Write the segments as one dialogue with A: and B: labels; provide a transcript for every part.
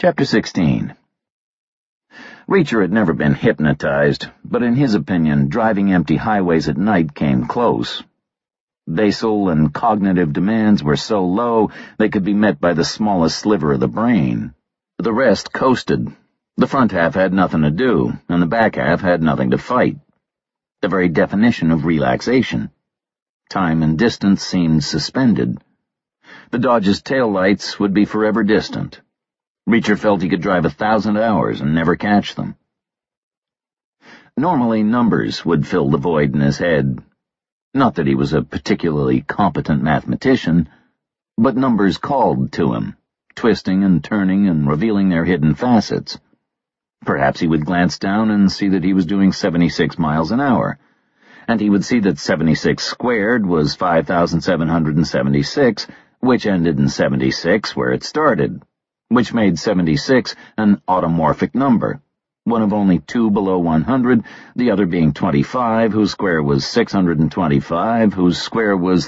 A: Chapter 16. Reacher had never been hypnotized, but in his opinion, driving empty highways at night came close. Basal and cognitive demands were so low they could be met by the smallest sliver of the brain. The rest coasted. The front half had nothing to do, and the back half had nothing to fight. The very definition of relaxation. Time and distance seemed suspended. The Dodge's taillights would be forever distant. Reacher felt he could drive 1,000 hours and never catch them. Normally, numbers would fill the void in his head. Not that he was a particularly competent mathematician, but numbers called to him, twisting and turning and revealing their hidden facets. Perhaps he would glance down and see that he was doing 76 miles an hour, and he would see that 76 squared was 5,776, which ended in 76 where it started, which made 76 an automorphic number, one of only two below 100, the other being 25, whose square was 625, whose square was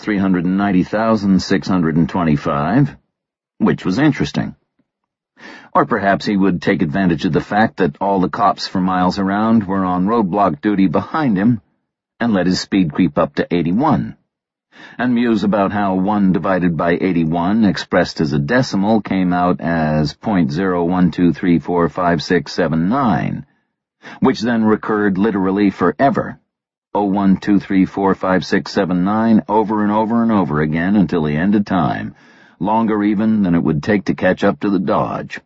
A: 390,625, which was interesting. Or perhaps he would take advantage of the fact that all the cops for miles around were on roadblock duty behind him and let his speed creep up to 81. And muse about how 1 divided by 81 expressed as a decimal came out as 0.01234567, which then recurred literally forever, 01234567 over and over and over again until the end of time, longer even than it would take to catch up to the Dodge.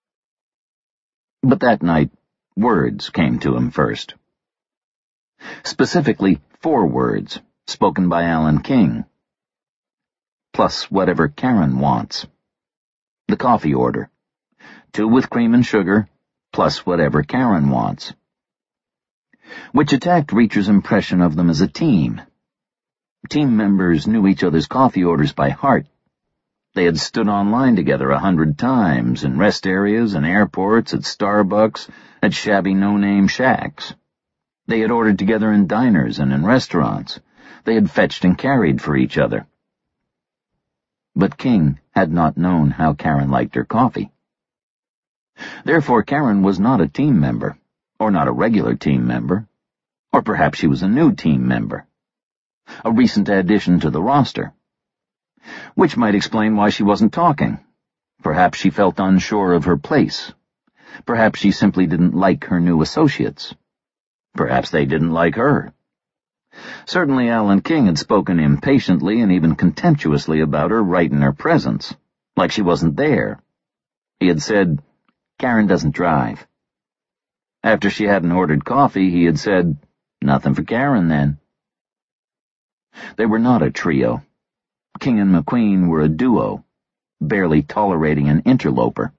A: But that night, words came to him first. Specifically, 4 words, spoken by Alan King. Plus whatever Karen wants. The coffee order. 2 with cream and sugar, plus whatever Karen wants. Which attacked Reacher's impression of them as a team. Team members knew each other's coffee orders by heart. They had stood online together 100 times, in rest areas, in airports, at Starbucks, at shabby no-name shacks. They had ordered together in diners and in restaurants. They had fetched and carried for each other. But King had not known how Karen liked her coffee. Therefore, Karen was not a team member, or not a regular team member, or perhaps she was a new team member, a recent addition to the roster, which might explain why she wasn't talking. Perhaps she felt unsure of her place. Perhaps she simply didn't like her new associates. Perhaps they didn't like her. Certainly Alan King had spoken impatiently and even contemptuously about her right in her presence, like she wasn't there. He had said, "Karen doesn't drive." After she hadn't ordered coffee, he had said, "Nothing for Karen, then." They were not a trio. King and McQueen were a duo, barely tolerating an interloper.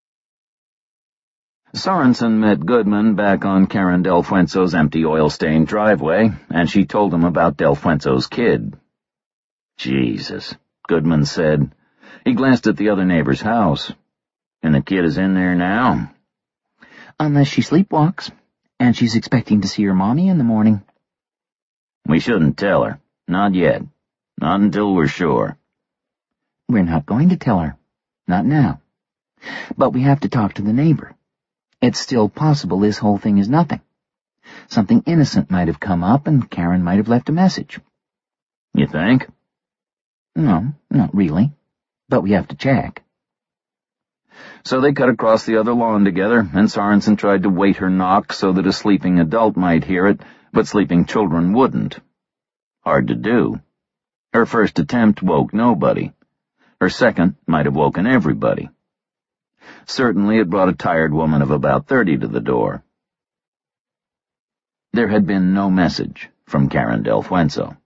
A: Sorensen met Goodman back on Karen Del Fuenzo's empty oil-stained driveway, and she told him about Del Fuenzo's kid. "Jesus," Goodman said. He glanced at the other neighbor's house. "And the kid is in there now?"
B: "Unless she sleepwalks, and she's expecting to see her mommy in the morning."
A: "We shouldn't tell her. Not yet. Not until we're sure."
B: "We're not going to tell her. Not now. But we have to talk to the neighbor. It's still possible this whole thing is nothing. Something innocent might have come up, and Karen might have left a message."
A: "You think?"
B: "No, not really. But we have to check."
A: So they cut across the other lawn together, and Sorensen tried to wait her knock so that a sleeping adult might hear it, but sleeping children wouldn't. Hard to do. Her first attempt woke nobody. Her second might have woken everybody. Certainly it brought a tired woman of about 30 to the door. There had been no message from Karen Del Fuenzo.